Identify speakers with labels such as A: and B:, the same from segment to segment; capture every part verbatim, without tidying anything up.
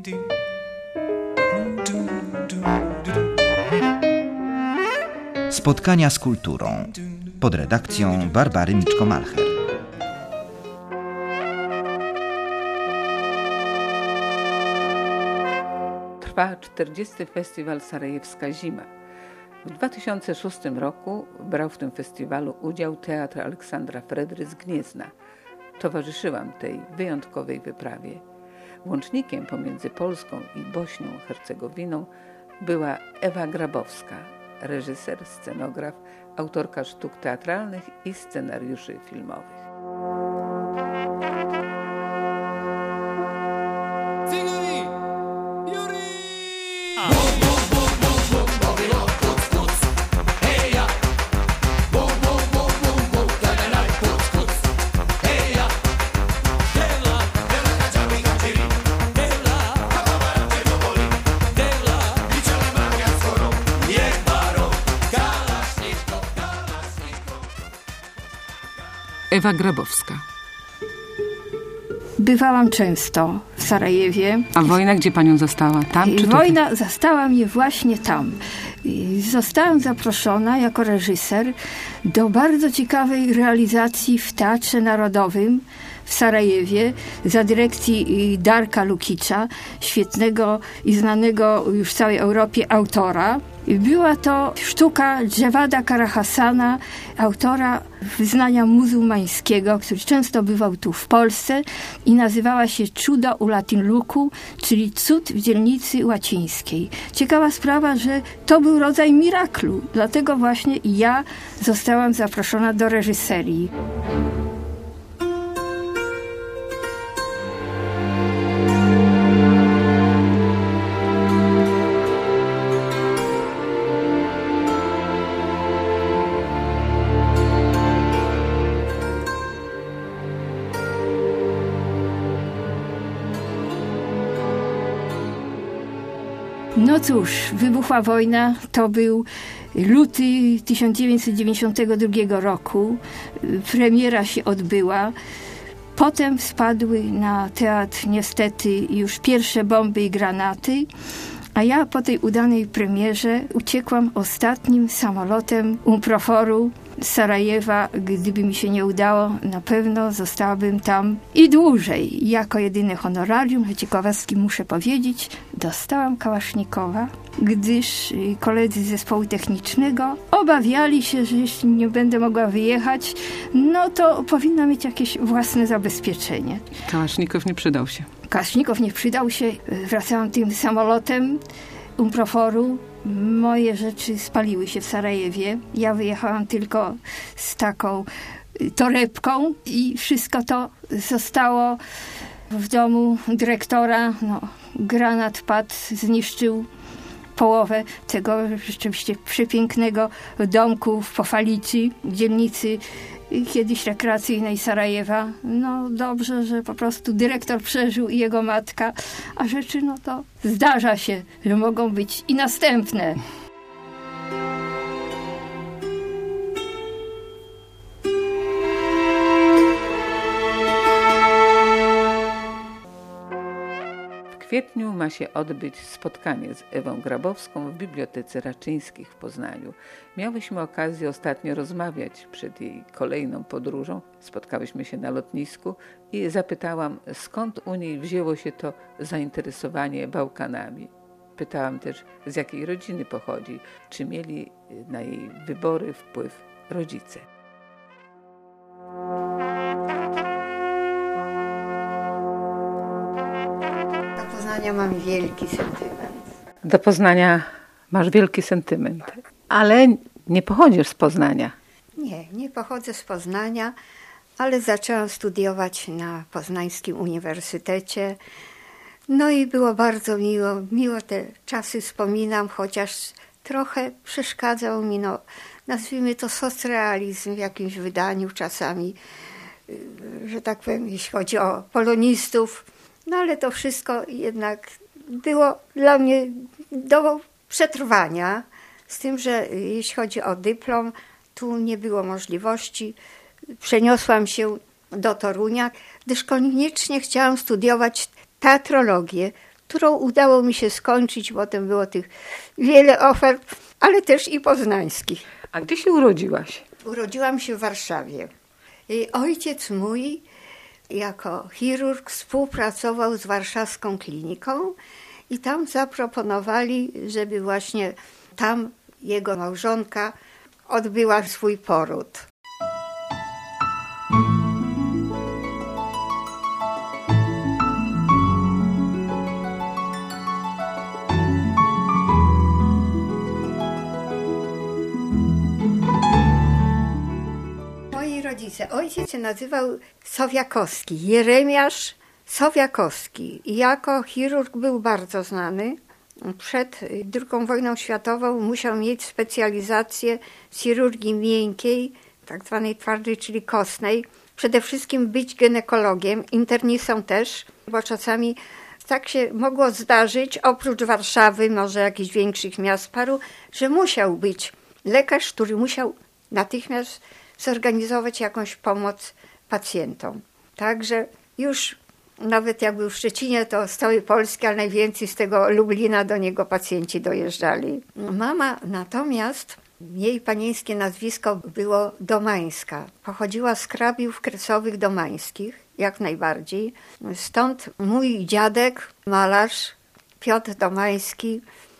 A: Spotkania z kulturą pod redakcją Barbary Miczko-Malcher.
B: Trwa czterdziesty Festiwal Sarajewska Zima. W dwa tysiące szóstym roku brał w tym festiwalu udział Teatr Aleksandra Fredry z Gniezna. Towarzyszyłam tej wyjątkowej wyprawie. Łącznikiem pomiędzy Polską i Bośnią Hercegowiną była Ewa Grabowska, reżyser, scenograf, autorka sztuk teatralnych i scenariuszy filmowych. Ewa Grabowska.
C: Bywałam często w Sarajewie.
B: A wojna gdzie panią zastała? Tam czy
C: Wojna
B: tutaj?
C: Zastała mnie właśnie tam. Zostałam zaproszona jako reżyser do bardzo ciekawej realizacji w Teatrze Narodowym w Sarajewie za dyrekcji Darka Lukicza, świetnego i znanego już w całej Europie autora. Była to sztuka Dżewada Karahasana, autora wyznania muzułmańskiego, który często bywał tu w Polsce i nazywała się Czudo u Latin Luku, czyli cud w dzielnicy łacińskiej. Ciekawa sprawa, że to był rodzaj miraklu, dlatego właśnie ja zostałam zaproszona do reżyserii. No cóż, wybuchła wojna, to był luty tysiąc dziewięćset dziewięćdziesiątego drugiego roku. Premiera się odbyła. Potem spadły na teatr niestety już pierwsze bomby i granaty, a ja po tej udanej premierze uciekłam ostatnim samolotem Umproforu z Sarajewa. Gdyby mi się nie udało, na pewno zostałabym tam i dłużej. Jako jedyne honorarium, że ciekawostki muszę powiedzieć, dostałam kałasznikowa, gdyż koledzy z zespołu technicznego obawiali się, że jeśli nie będę mogła wyjechać, no to powinna mieć jakieś własne zabezpieczenie.
B: Kałasznikow nie przydał się.
C: Kałasznikow nie przydał się. Wracałam tym samolotem Umproforu. Moje rzeczy spaliły się w Sarajewie. Ja wyjechałam tylko z taką torebką i wszystko to zostało w domu dyrektora. No, granat padł, zniszczył połowę tego rzeczywiście przepięknego domku w Pofalici, dzielnicy kiedyś rekreacyjnej Sarajewa. No dobrze, że po prostu dyrektor przeżył i jego matka, a rzeczy no to zdarza się, że mogą być i następne.
B: W kwietniu ma się odbyć spotkanie z Ewą Grabowską w Bibliotece Raczyńskich w Poznaniu. Miałyśmy okazję ostatnio rozmawiać przed jej kolejną podróżą. Spotkałyśmy się na lotnisku i zapytałam, skąd u niej wzięło się to zainteresowanie Bałkanami. Pytałam też, z jakiej rodziny pochodzi, czy mieli na jej wybory wpływ rodzice.
D: Do Poznania mam wielki sentyment.
B: Do Poznania masz wielki sentyment, ale nie pochodzisz z Poznania.
D: Nie, nie pochodzę z Poznania, ale zaczęłam studiować na Poznańskim Uniwersytecie. No i było bardzo miło, miło te czasy wspominam, chociaż trochę przeszkadzał mi, no, nazwijmy to socrealizm w jakimś wydaniu czasami, że tak powiem, jeśli chodzi o polonistów. No ale to wszystko jednak było dla mnie do przetrwania, z tym, że jeśli chodzi o dyplom, tu nie było możliwości. Przeniosłam się do Torunia, gdyż koniecznie chciałam studiować teatrologię. którą udało mi się skończyć. Potem było tych wiele ofert, ale też i poznańskich.
B: A gdzie się urodziłaś?
D: Urodziłam się w Warszawie. I ojciec mój jako chirurg współpracował z warszawską kliniką i tam zaproponowali, żeby właśnie tam jego małżonka odbyła swój poród. Rodzice. Ojciec się nazywał Sowiakowski, Jeremiasz Sowiakowski. I jako chirurg był bardzo znany. Przed drugą wojną światową musiał mieć specjalizację z chirurgii miękkiej, tak zwanej twardej, czyli kostnej. Przede wszystkim być ginekologiem, internistą też, bo czasami tak się mogło zdarzyć, oprócz Warszawy, może jakichś większych miast paru, że musiał być lekarz, który musiał natychmiast zorganizować jakąś pomoc pacjentom. Także już nawet jak był w Szczecinie, to z całej Polski, ale najwięcej z tego Lublina do niego pacjenci dojeżdżali. Mama natomiast, jej panieńskie nazwisko było Domańska. Pochodziła z hrabiów kresowych domańskich, jak najbardziej. Stąd mój dziadek, malarz Piotr Domański,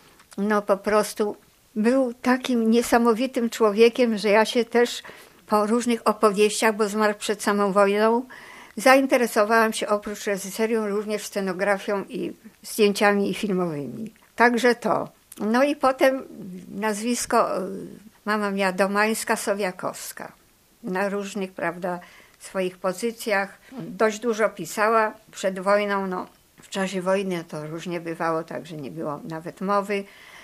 D: no po prostu był takim niesamowitym człowiekiem, że ja się też po różnych opowieściach, bo zmarł przed samą wojną, zainteresowałam się oprócz reżyserią również scenografią i zdjęciami filmowymi. Także to. No i potem nazwisko mama miała Domańska Sowiakowska. Na różnych, prawda, swoich pozycjach. Dość dużo pisała przed wojną. No, w czasie wojny to różnie bywało, także nie było nawet mowy.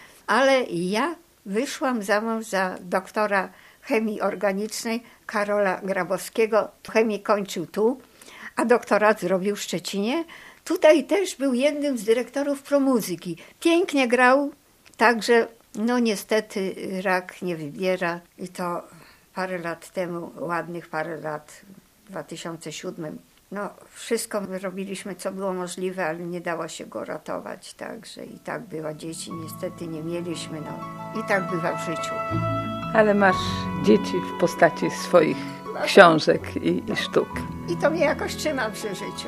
D: Ale ja wyszłam za mąż za doktora chemii organicznej Karola Grabowskiego. Chemię kończył tu, a doktorat zrobił w Szczecinie. Tutaj też był jednym z dyrektorów promuzyki. Pięknie grał, także no niestety rak nie wybiera i to parę lat temu, ładnych parę lat, w dwa tysiące siódmym. No wszystko robiliśmy, co było możliwe, ale nie dało się go ratować, także i tak bywa. Dzieci niestety nie mieliśmy, no i tak bywa w życiu.
B: Ale masz dzieci w postaci swoich książek i, i sztuk.
D: I to mnie jakoś trzyma przy życiu.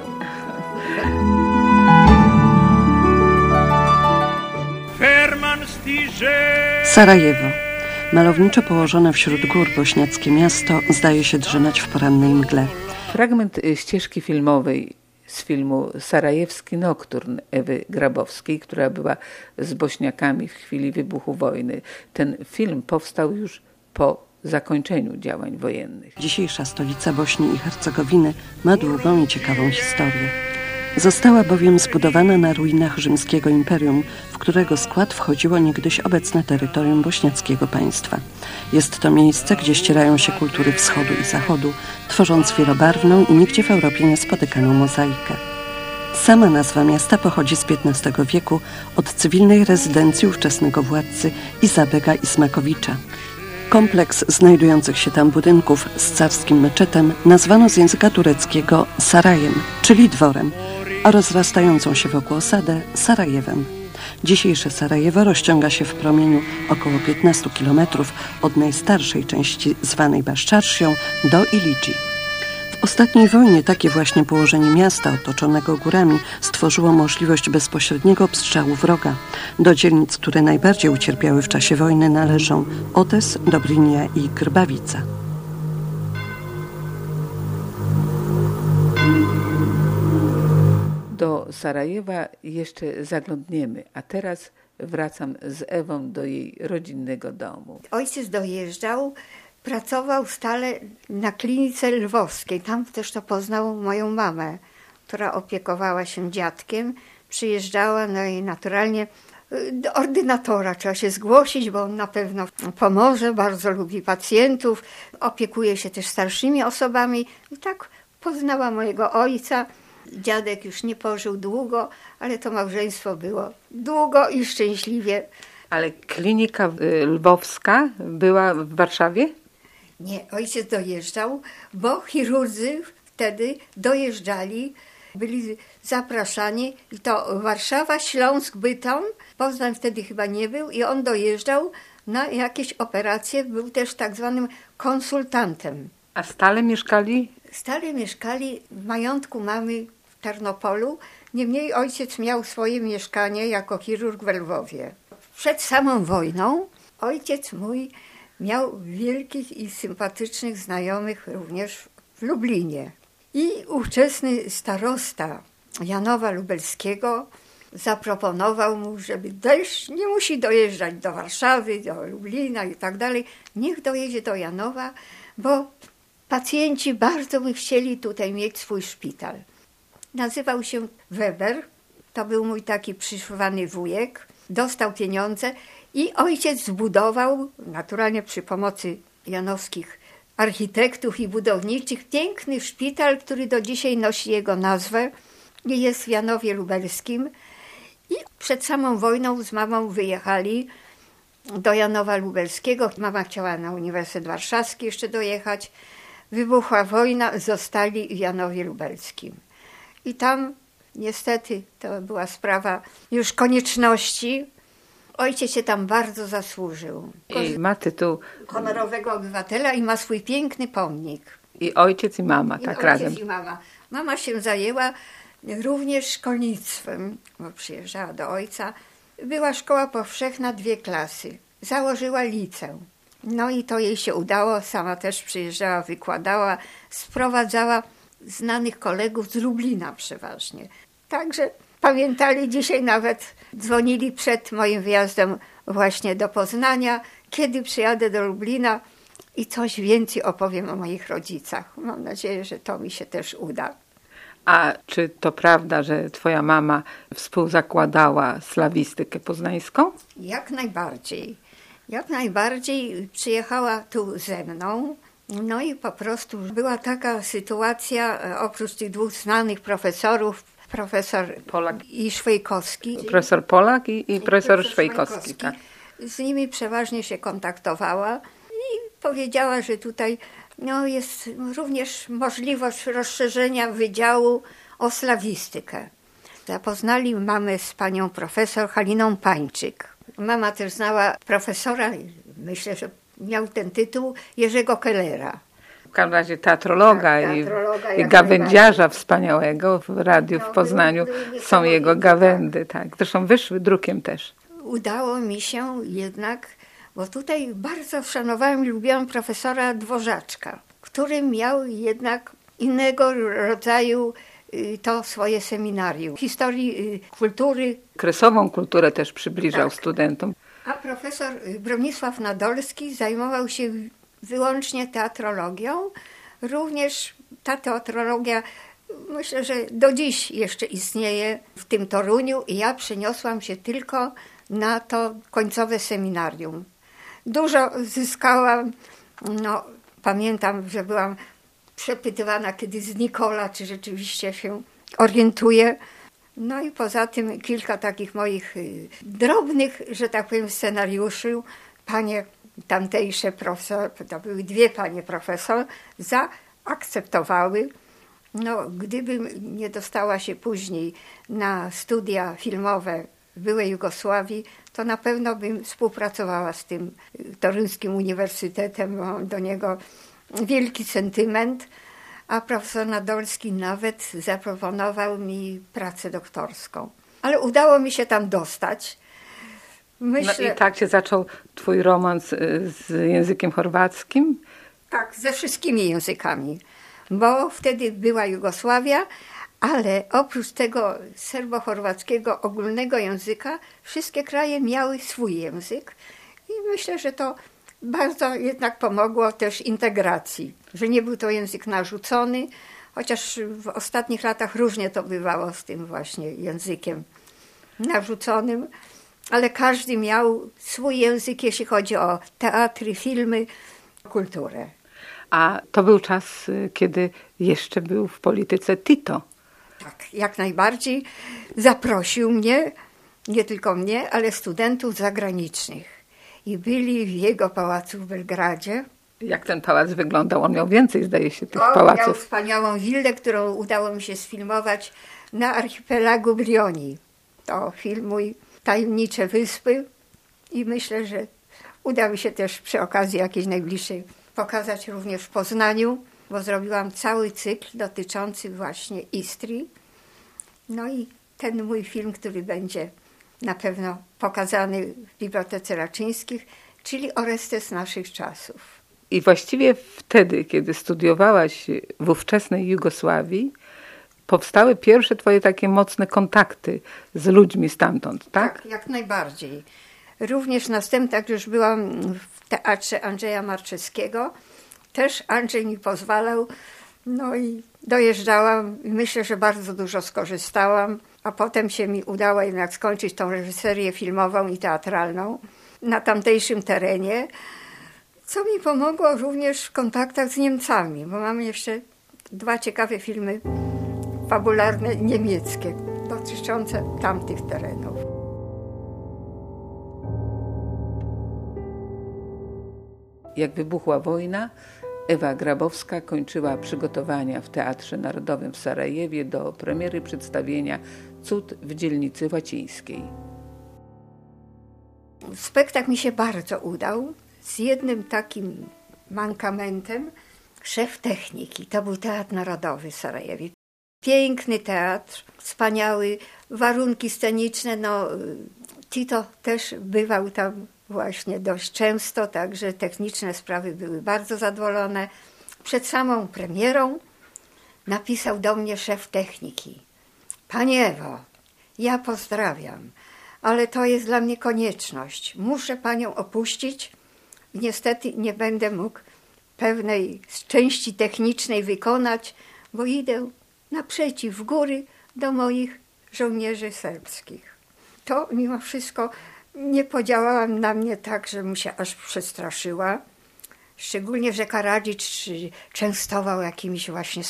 E: Sarajewo. Malowniczo położone wśród gór bośniackie miasto zdaje się drzemać w porannej mgle.
B: Fragment ścieżki filmowej z filmu Sarajewski Nokturn Ewy Grabowskiej, która była z Bośniakami w chwili wybuchu wojny. Ten film powstał już po zakończeniu działań wojennych.
E: Dzisiejsza stolica Bośni i Hercegowiny ma długą i ciekawą historię. Została bowiem zbudowana na ruinach rzymskiego imperium, w którego skład wchodziło niegdyś obecne terytorium bośniackiego państwa. Jest to miejsce, gdzie ścierają się kultury wschodu i zachodu, tworząc wielobarwną i nigdzie w Europie niespotykaną mozaikę. Sama nazwa miasta pochodzi z piętnastego wieku od cywilnej rezydencji ówczesnego władcy Izabega Ismakowicza. Kompleks znajdujących się tam budynków z carskim meczetem nazwano z języka tureckiego Sarajem, czyli dworem, a rozrastającą się wokół osadę Sarajewem. Dzisiejsze Sarajewo rozciąga się w promieniu około piętnastu kilometrów od najstarszej części zwanej Baszczarsią do Ilidzi. W ostatniej wojnie takie właśnie położenie miasta otoczonego górami stworzyło możliwość bezpośredniego obstrzału wroga. Do dzielnic, które najbardziej ucierpiały w czasie wojny, należą Otes, Dobrynia i Grbawica.
B: Do Sarajewa jeszcze zaglądniemy, a teraz wracam z Ewą do jej rodzinnego domu.
D: Ojciec dojeżdżał, pracował stale na klinice lwowskiej. Tam też to poznał moją mamę, która opiekowała się dziadkiem. Przyjeżdżała, no i naturalnie do ordynatora trzeba się zgłosić, bo on na pewno pomoże, bardzo lubi pacjentów, opiekuje się też starszymi osobami. I tak poznała mojego ojca. Dziadek już nie pożył długo, ale to małżeństwo było długo i szczęśliwie.
B: Ale klinika lwowska była w Warszawie?
D: Nie, ojciec dojeżdżał, bo chirurdzy wtedy dojeżdżali byli zapraszani i to Warszawa, Śląsk, Bytom. Poznań wtedy chyba nie był i on dojeżdżał na jakieś operacje, był też tak zwanym konsultantem.
B: A stale mieszkali?
D: Stale mieszkali w majątku mamy w Tarnopolu. Niemniej ojciec miał swoje mieszkanie jako chirurg w Lwowie. Przed samą wojną ojciec mój miał wielkich i sympatycznych znajomych również w Lublinie. I ówczesny starosta Janowa Lubelskiego zaproponował mu, żeby też nie musi dojeżdżać do Warszawy, do Lublina i tak dalej. Niech dojedzie do Janowa, bo pacjenci bardzo by chcieli tutaj mieć swój szpital. Nazywał się Weber, to był mój taki przyszywany wujek, dostał pieniądze i ojciec zbudował, naturalnie przy pomocy janowskich architektów i budowniczych, piękny szpital, który do dzisiaj nosi jego nazwę i jest w Janowie Lubelskim. I przed samą wojną z mamą wyjechali do Janowa Lubelskiego. Mama chciała na Uniwersytet Warszawski jeszcze dojechać. Wybuchła wojna, zostali w Janowie Lubelskim. I tam niestety to była sprawa już konieczności. Ojciec się tam bardzo zasłużył.
B: I ma tytuł
D: honorowego obywatela i ma swój piękny pomnik.
B: I ojciec i mama,
D: I
B: tak
D: ojciec
B: razem.
D: I mama. Mama się zajęła również szkolnictwem, bo przyjeżdżała do ojca. Była szkoła powszechna, dwie klasy. Założyła liceum. No i to jej się udało. Sama też przyjeżdżała, wykładała, sprowadzała znanych kolegów z Lublina przeważnie. Także pamiętali, dzisiaj nawet dzwonili przed moim wyjazdem właśnie do Poznania, kiedy przyjadę do Lublina i coś więcej opowiem o moich rodzicach. Mam nadzieję, że to mi się też uda.
B: A czy to prawda, że twoja mama współzakładała slawistykę poznańską?
D: Jak najbardziej. Jak najbardziej przyjechała tu ze mną. No i po prostu była taka sytuacja, oprócz tych dwóch znanych profesorów, profesor
B: Polak
D: i Szwejkowski.
B: Profesor Polak i, i,
D: i
B: profesor,
D: profesor
B: Szwejkowski.
D: Szwejkowski.
B: Tak.
D: Z nimi przeważnie się kontaktowała i powiedziała, że tutaj no, jest również możliwość rozszerzenia wydziału o slawistykę. Zapoznali mamę z panią profesor Haliną Pańczyk. Mama też znała profesora, myślę, że miał ten tytuł, Jerzego Kellera.
B: W każdym razie teatrologa,
D: Tak, teatrologa
B: i, i
D: jak
B: gawędziarza wspaniałego w radiu
D: No,
B: w Poznaniu.
D: był- był
B: Są jego
D: niesamowity,
B: gawędy, tak. Zresztą wyszły drukiem też.
D: Udało mi się jednak, bo tutaj bardzo szanowałam i lubiłam profesora Dworzaczka, który miał jednak innego rodzaju y, to swoje seminarium. Historii y, kultury.
B: Kresową kulturę też przybliżał
D: Tak.
B: studentom.
D: A profesor Bronisław Nadolski zajmował się wyłącznie teatrologią. Również ta teatrologia, myślę, że do dziś jeszcze istnieje w tym Toruniu i ja przeniosłam się tylko na to końcowe seminarium. Dużo zyskałam, no pamiętam, że byłam przepytywana kiedyś z Nikola, czy rzeczywiście się orientuje. No i poza tym kilka takich moich y, drobnych, że tak powiem, scenariuszy. Panie tamtejsze profesor, to były dwie panie profesor, zaakceptowały. No, gdybym nie dostała się później na studia filmowe w byłej Jugosławii, to na pewno bym współpracowała z tym Toruńskim Uniwersytetem. Mam do niego wielki sentyment. A profesor Nadolski nawet zaproponował mi pracę doktorską. Ale udało mi się tam dostać. Myślę,
B: No i tak się zaczął twój romans y, z językiem chorwackim?
D: tak, ze wszystkimi językami, bo wtedy była Jugosławia, ale oprócz tego serbo-chorwackiego ogólnego języka wszystkie kraje miały swój język i myślę, że to bardzo jednak pomogło też integracji, że nie był to język narzucony, chociaż w ostatnich latach różnie to bywało z tym właśnie językiem narzuconym, ale każdy miał swój język, jeśli chodzi o teatry, filmy, kulturę.
B: A to był czas, y, kiedy jeszcze był w polityce Tito.
D: Tak, jak najbardziej. Zaprosił mnie, nie tylko mnie, ale studentów zagranicznych. I byli w jego pałacu w Belgradzie.
B: Jak ten pałac wyglądał? On miał więcej, zdaje się, tych
D: On
B: pałaców.
D: miał wspaniałą willę, którą udało mi się sfilmować na archipelagu Brioni. To film mój Tajemnicze Wyspy i myślę, że uda mi się też przy okazji jakiejś najbliższej pokazać również w Poznaniu, bo zrobiłam cały cykl dotyczący właśnie Istrii. No i ten mój film, który będzie na pewno pokazany w Bibliotece Raczyńskich, czyli Orestes naszych czasów.
B: I właściwie wtedy, kiedy studiowałaś w ówczesnej Jugosławii, powstały pierwsze twoje takie mocne kontakty z ludźmi stamtąd, tak?
D: Tak, jak najbardziej. Również następnie, jak już byłam w Teatrze Andrzeja Marczewskiego, też Andrzej mi pozwalał, no i dojeżdżałam i myślę, że bardzo dużo skorzystałam, a potem się mi udało jednak skończyć tą reżyserię filmową i teatralną na tamtejszym terenie, co mi pomogło również w kontaktach z Niemcami, bo mam jeszcze dwa ciekawe filmy fabularne niemieckie dotyczące tamtych terenów.
B: Jak wybuchła wojna, Ewa Grabowska kończyła przygotowania w Teatrze Narodowym w Sarajewie do premiery przedstawienia Cud w dzielnicy łacińskiej.
D: Spektakl mi się bardzo udał, z jednym takim mankamentem. Szef techniki, to był Teatr Narodowy w Sarajewie. Piękny teatr, wspaniały, warunki sceniczne, no Tito też bywał tam właśnie dość często, także techniczne sprawy były bardzo zadowolone. Przed samą premierą napisał do mnie szef techniki: Pani Ewo, ja pozdrawiam, ale to jest dla mnie konieczność. Muszę panią opuścić i niestety nie będę mógł pewnej części technicznej wykonać, bo idę naprzeciw góry do moich żołnierzy serbskich. To mimo wszystko nie podziałała na mnie tak, że mu się aż przestraszyła. Szczególnie, że Karadzic częstował jakimiś właśnie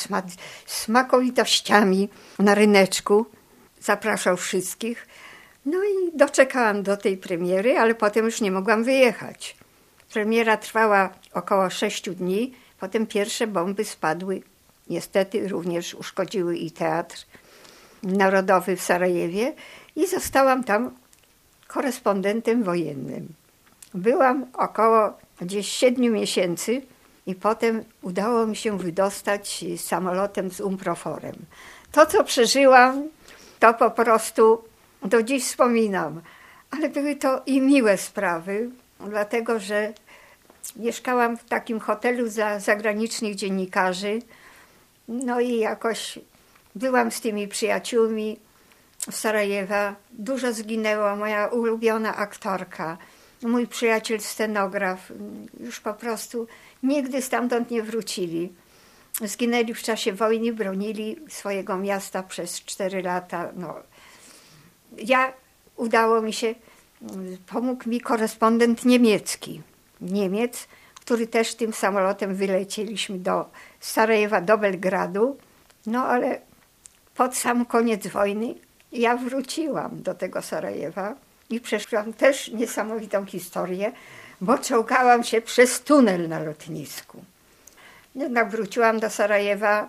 D: smakowitościami na ryneczku. Zapraszał wszystkich. No i doczekałam do tej premiery, ale potem już nie mogłam wyjechać. Premiera trwała około sześciu dni. Potem pierwsze bomby spadły. Niestety również uszkodziły i Teatr Narodowy w Sarajewie. I zostałam tam korespondentem wojennym. Byłam około gdzieś siedmiu miesięcy i potem udało mi się wydostać samolotem z Umproforem. To, co przeżyłam, to po prostu do dziś wspominam. Ale były to i miłe sprawy, dlatego że mieszkałam w takim hotelu dla zagranicznych dziennikarzy. No i jakoś byłam z tymi przyjaciółmi z Sarajewa. Dużo zginęło, moja ulubiona aktorka, mój przyjaciel scenograf. Już po prostu nigdy stamtąd nie wrócili. Zginęli w czasie wojny, bronili swojego miasta przez cztery lata. No. Ja, udało mi się, pomógł mi korespondent niemiecki. Niemiec, który też tym samolotem wylecieliśmy do Sarajewa, do Belgradu. No ale pod sam koniec wojny ja wróciłam do tego Sarajewa i przeszłam też niesamowitą historię, bo czołgałam się przez tunel na lotnisku. Jednak wróciłam do Sarajewa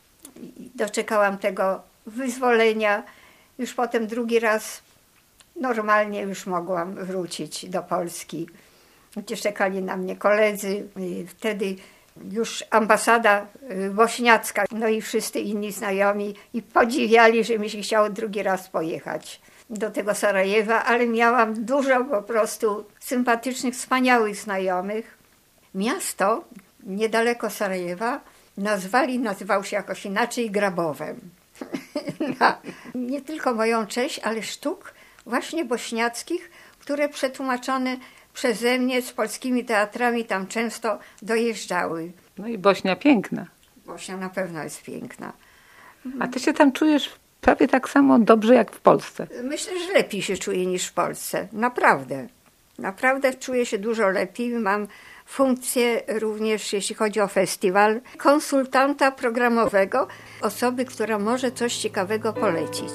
D: i doczekałam tego wyzwolenia. Już potem drugi raz normalnie już mogłam wrócić do Polski, gdzie czekali na mnie koledzy. Wtedy już ambasada bośniacka, no i wszyscy inni znajomi i podziwiali, że mi się chciało drugi raz pojechać do tego Sarajewa, ale miałam dużo po prostu sympatycznych, wspaniałych znajomych. Miasto niedaleko Sarajewa nazwali, nazywał się jakoś inaczej, Grabowem. Na nie tylko moją cześć, ale sztuk właśnie bośniackich, które przetłumaczone przeze mnie z polskimi teatrami tam często dojeżdżały.
B: No i Bośnia piękna.
D: Bośnia na pewno jest piękna.
B: A ty się tam czujesz prawie tak samo dobrze jak w Polsce.
D: Myślę, że lepiej się czuję niż w Polsce. Naprawdę. Naprawdę czuję się dużo lepiej. Mam funkcję również, jeśli chodzi o festiwal, konsultanta programowego, osoby, która może coś ciekawego polecić.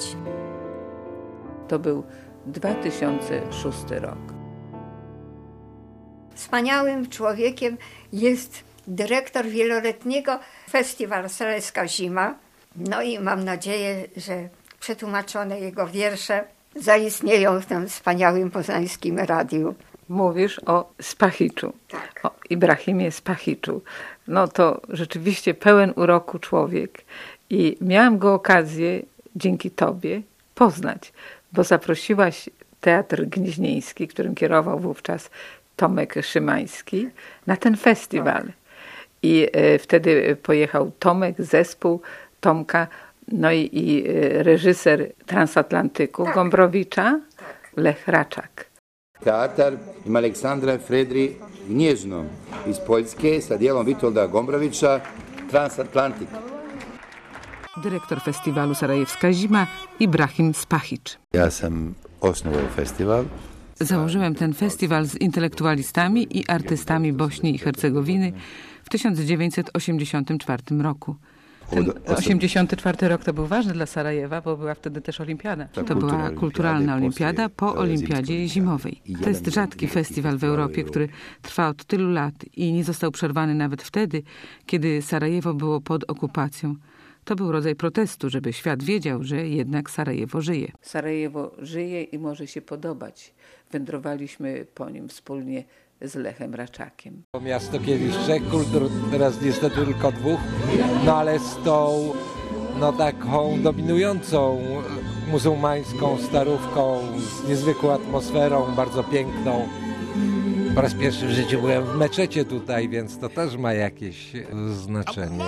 B: To był dwa tysiące szósty rok.
D: Wspaniałym człowiekiem jest dyrektor wieloletniego Festiwalu Sarajewska Zima. No i mam nadzieję, że przetłumaczone jego wiersze zaistnieją w tym wspaniałym poznańskim radiu.
B: Mówisz o Spachiczu,
D: Tak.
B: o Ibrahimie Spachiczu. No to rzeczywiście pełen uroku człowiek i miałam go okazję dzięki tobie poznać, bo zaprosiłaś Teatr Gnieźnieński, którym kierował wówczas Tomek Szymański, na ten festiwal. I e, wtedy pojechał Tomek, zespół Tomka, no i, i reżyser Transatlantyku
D: Tak.
B: Gombrowicza,
D: Tak.
B: Lech Raczak.
F: Teatar ima Aleksandra Fredry Gnieżno iz Poljske sa dijelom Witolda Gombrowicza Transatlantik.
B: Dyrektor festiwalu Sarajewska Zima Ibrahim Spachicz.
F: Ja sam osnovao festival.
B: Założyłem ten festiwal z intelektualistami i artystami Bośni i Hercegowiny w tysiąc dziewięćset osiemdziesiątym czwartym roku. Ten osiemdziesiąty czwarty rok to był ważny dla Sarajewa, bo była wtedy też olimpiada. To była kulturalna olimpiada po olimpiadzie zimowej. To jest rzadki festiwal w Europie, który trwa od tylu lat i nie został przerwany nawet wtedy, kiedy Sarajewo było pod okupacją. To był rodzaj protestu, żeby świat wiedział, że jednak Sarajewo żyje. Sarajewo żyje i może się podobać. Wędrowaliśmy po nim wspólnie z Lechem Raczakiem.
G: Miasto kiedyś trzech kultur, teraz niestety tylko dwóch, no ale z tą no, taką dominującą muzułmańską starówką, z niezwykłą atmosferą, bardzo piękną. Po raz pierwszy w życiu byłem w meczecie tutaj, więc to też ma jakieś znaczenie.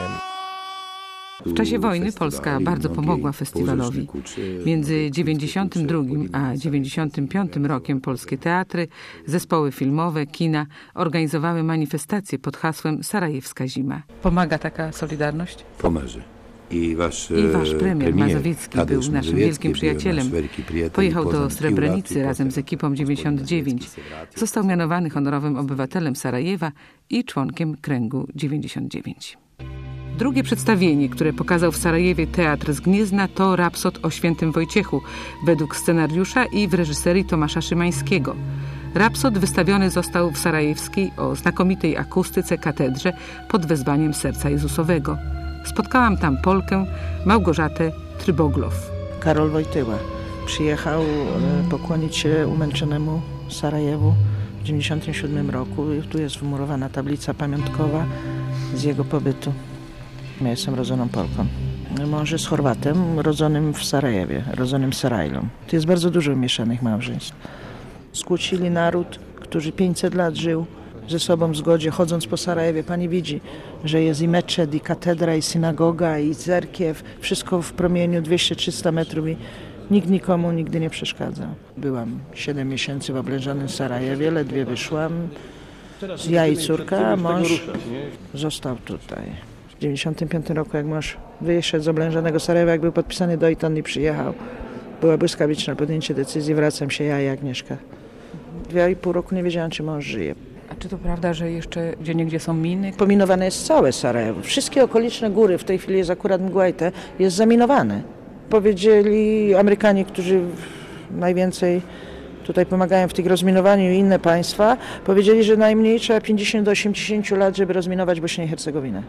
B: W czasie wojny Polska bardzo pomogła festiwalowi. Między dziewięćdziesiątym drugim a dziewięćdziesiątym piątym rokiem polskie teatry, zespoły filmowe, kina organizowały manifestacje pod hasłem Sarajewska Zima. Pomaga taka solidarność?
F: Pomaže. I wasz,
B: I wasz premier,
F: premier
B: Mazowiecki był naszym wielkim przyjacielem. Pojechał do Srebrenicy razem z ekipą dziewięćdziesiąt dziewięć. Został mianowany honorowym obywatelem Sarajewa i członkiem kręgu dziewięćdziesiąt dziewięć. Drugie przedstawienie, które pokazał w Sarajewie Teatr z Gniezna, to Rapsod o Świętym Wojciechu, według scenariusza i w reżyserii Tomasza Szymańskiego. Rapsod wystawiony został w sarajewskiej o znakomitej akustyce katedrze pod wezwaniem Serca Jezusowego. Spotkałam tam Polkę Małgorzatę Tryboglow.
H: Karol Wojtyła przyjechał pokłonić się umęczonemu Sarajewu w dziewięćdziesiątym siódmym roku. Tu jest wmurowana tablica pamiątkowa z jego pobytu. Ja jestem rodzoną Polką. Mąż jest Chorwatem, rodzonym w Sarajewie, rodzonym Sarajlą. Tu jest bardzo dużo mieszanych małżeństw. Skłócili naród, który pięćset lat żył ze sobą w zgodzie, chodząc po Sarajewie. Pani widzi, że jest i meczet, i katedra, i synagoga, i cerkiew. Wszystko w promieniu dwieście trzysta metrów i nikt nikomu nigdy nie przeszkadzał. Byłam siedem miesięcy w oblężonym Sarajewie, ledwie wyszłam. Ja i córka, a mąż został tutaj. W dziewięćdziesiątym piątym roku, jak mąż wyszedł z oblężonego Sarajewa, jak był podpisany Dayton i przyjechał, była błyskawiczna podjęcie decyzji, wracam się ja i Agnieszka. Dwie i pół roku nie wiedziałam, czy mąż żyje.
B: A czy to prawda, że jeszcze gdzieniegdzie są miny?
H: Pominowane jest całe Sarajewo. Wszystkie okoliczne góry, w tej chwili jest akurat Mgłajte, jest zaminowane. Powiedzieli Amerykanie, którzy najwięcej tutaj pomagają w tych rozminowaniu i inne państwa, powiedzieli, że najmniej trzeba pięćdziesiąt do osiemdziesięciu lat, żeby rozminować Bośnię i Hercegowinę.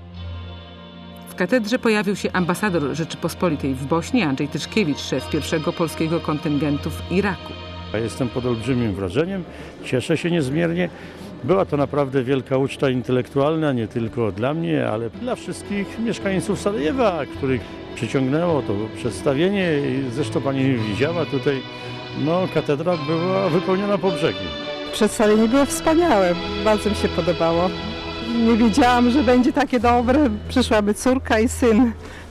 B: W katedrze pojawił się ambasador Rzeczypospolitej w Bośni, Andrzej Tyszkiewicz, szef pierwszego polskiego kontyngentu w Iraku.
I: Ja jestem pod olbrzymim wrażeniem, cieszę się niezmiernie. Była to naprawdę wielka uczta intelektualna, nie tylko dla mnie, ale dla wszystkich mieszkańców Sarajewa, których przyciągnęło to przedstawienie. Zresztą pani widziała tutaj, no katedra była wypełniona po brzegi.
J: Przedstawienie było wspaniałe, bardzo mi się podobało. Nie wiedziałam, że będzie takie dobre. Przyszłaby córka i syn.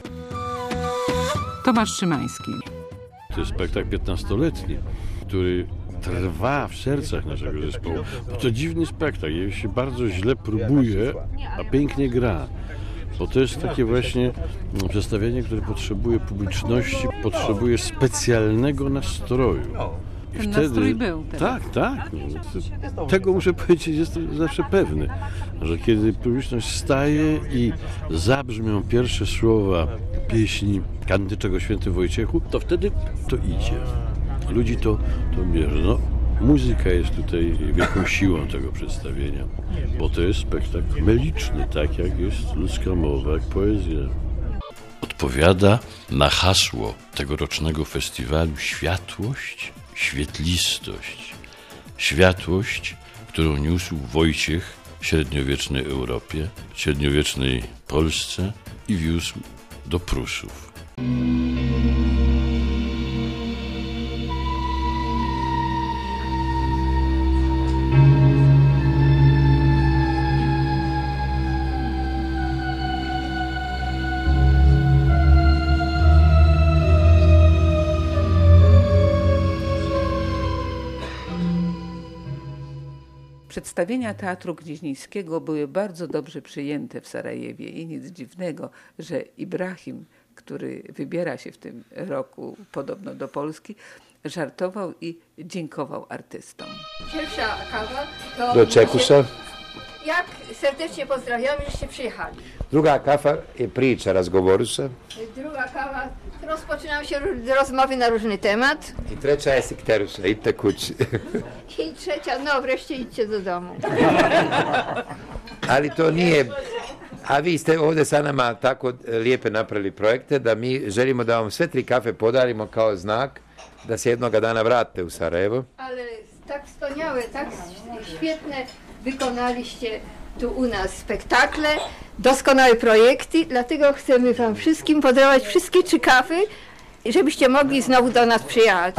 B: Tomasz Szymański.
K: To jest spektakl piętnastoletni, który trwa w sercach naszego zespołu. Bo to dziwny spektakl, ja się bardzo źle próbuje, a pięknie gra. Bo to jest takie właśnie no, przedstawienie, które potrzebuje publiczności, potrzebuje specjalnego nastroju. I
B: Ten
K: wtedy,
B: nastrój był teraz.
K: Tak, tak. No, tego muszę powiedzieć, jestem zawsze pewny, że kiedy publiczność staje i zabrzmią pierwsze słowa pieśni Kandyczek o Świętym Wojciechu, to wtedy to idzie. Ludzi to, to bierze. No, Muzyka jest tutaj wielką siłą tego przedstawienia, bo to jest spektakl meliczny, tak jak jest ludzka mowa, jak poezja. Odpowiada na hasło tegorocznego festiwalu światłość, świetlistość. Światłość, którą niósł Wojciech w średniowiecznej Europie, w średniowiecznej Polsce i wiózł do Prusów.
B: Przedstawienia Teatru Gnieźnieńskiego były bardzo dobrze przyjęte w Sarajewie i nic dziwnego, że Ibrahim, który wybiera się w tym roku podobno do Polski, żartował i dziękował artystom.
D: Pierwsza kawa to...
F: Do Čekuša.
D: Jak serdecznie pozdrawiamy, żeście przyjechali.
F: Druga kawa je priča, razgovoru se.
D: Druga kawa, rozpoczynają się rozmowy na różny temat.
F: I trzecia je sikteruša, idite kući.
D: I trzecia, no wreszcie idźcie do domu.
F: Ali to nije... A vi ste ovdje sa nama tako lijepe napravili projekte da mi želimo da vam sve tri kafe podarimo kao znak da se jednoga dana vratite u Sarajevo.
D: Ale tak wspaniałe, tak świetne wykonaliście tu u nas spektakle, doskonałe projekty, dlatego chcemy wam wszystkim podarować wszystkie trzy kafy, żebyście mogli znowu do nas przyjechać.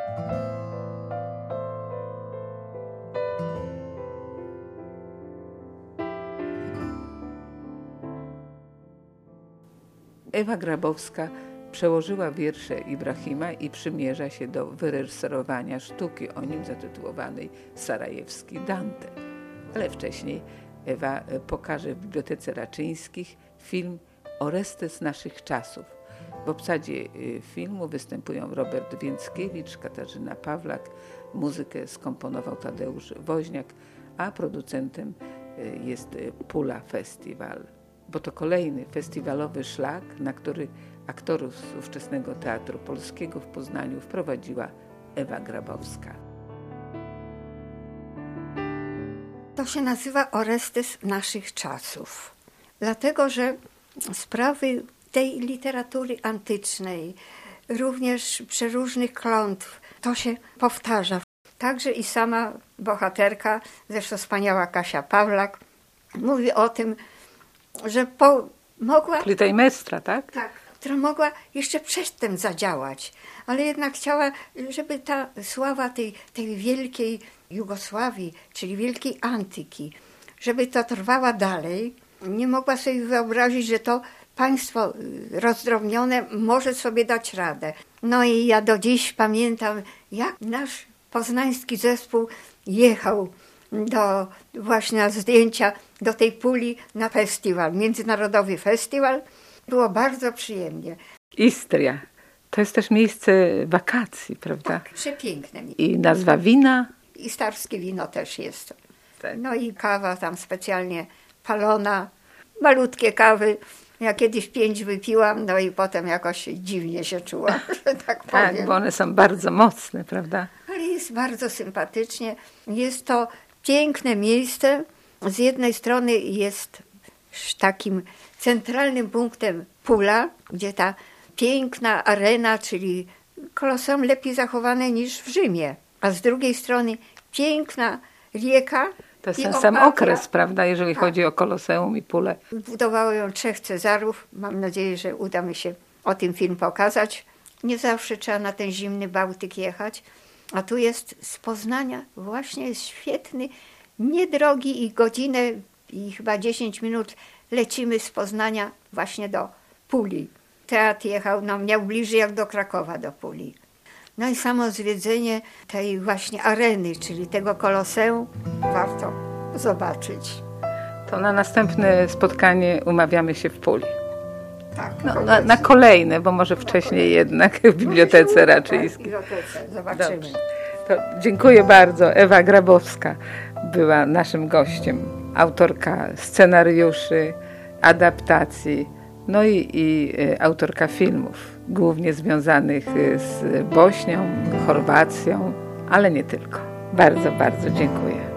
B: Ewa Grabowska przełożyła wiersze Ibrahima i przymierza się do wyreżyserowania sztuki o nim zatytułowanej Sarajewski Dante. Ale wcześniej Ewa pokaże w Bibliotece Raczyńskich film Orestes naszych czasów. W obsadzie filmu występują Robert Więckiewicz, Katarzyna Pawlak, muzykę skomponował Tadeusz Woźniak, a producentem jest Pula Festiwal. Bo to kolejny festiwalowy szlak, na który aktorów z ówczesnego Teatru Polskiego w Poznaniu wprowadziła Ewa Grabowska.
D: To się nazywa Orestes naszych czasów, dlatego że sprawy tej literatury antycznej, również przeróżnych klątw, to się powtarza. Także i sama bohaterka, zresztą wspaniała Kasia Pawlak, mówi o tym, że po, mogła...
B: Klitajmestra, tak?
D: Tak, która mogła jeszcze przedtem zadziałać, ale jednak chciała, żeby ta sława tej, tej wielkiej Jugosławii, czyli wielkiej antyki, żeby to trwała dalej. Nie mogła sobie wyobrazić, że to państwo rozdrobnione może sobie dać radę. No i ja do dziś pamiętam, jak nasz poznański zespół jechał do właśnie na zdjęcia do tej Puli na festiwal, międzynarodowy festiwal. Było bardzo przyjemnie.
B: Istria. To jest też miejsce wakacji, prawda?
D: Tak, przepiękne.
B: I nazwa wina?
D: I starskie wino też jest. No i kawa tam specjalnie palona, malutkie kawy. Ja kiedyś pięć wypiłam, no i potem jakoś dziwnie się czułam, że tak powiem.
B: Tak, bo one są bardzo mocne, prawda?
D: Ale jest bardzo sympatycznie. Jest to piękne miejsce. Z jednej strony jest takim centralnym punktem Pula, gdzie ta piękna arena, czyli Koloseum lepiej zachowane niż w Rzymie. A z drugiej strony piękna rieka.
B: To jest ten sam okres, prawda, jeżeli tak. chodzi o Koloseum i Pulę.
D: Budowało ją trzech Cezarów. Mam nadzieję, że uda mi się o tym film pokazać. Nie zawsze trzeba na ten zimny Bałtyk jechać. A tu jest z Poznania, właśnie jest świetny, niedrogi i godzinę i chyba dziesięć minut lecimy z Poznania właśnie do Puli. Teatr jechał, no miał bliżej jak do Krakowa, do Puli. No i samo zwiedzenie tej właśnie areny, czyli tego Koloseum, warto zobaczyć.
B: To na następne spotkanie umawiamy się w Puli.
D: Tak.
B: No, na, na kolejne, bo może wcześniej jednak w Bibliotece Raczyńskiej.
D: W bibliotece, zobaczymy.
B: Dobrze. To dziękuję bardzo. Ewa Grabowska była naszym gościem. Autorka scenariuszy, adaptacji, no i, i autorka filmów, głównie związanych z Bośnią, Chorwacją, ale nie tylko. Bardzo, bardzo dziękuję.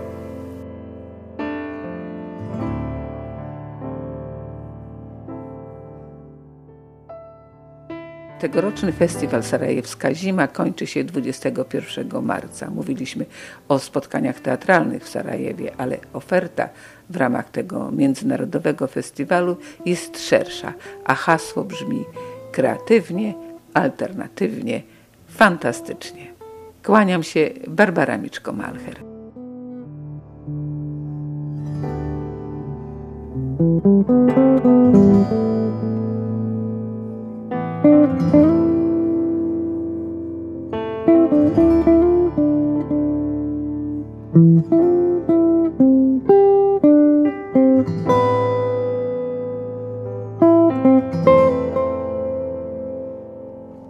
B: Tegoroczny festiwal Sarajewska Zima kończy się dwudziestego pierwszego marca. Mówiliśmy o spotkaniach teatralnych w Sarajewie, ale oferta w ramach tego międzynarodowego festiwalu jest szersza, a hasło brzmi kreatywnie, alternatywnie, fantastycznie. Kłaniam się, Barbara Miczko-Malcher.
L: Thank you.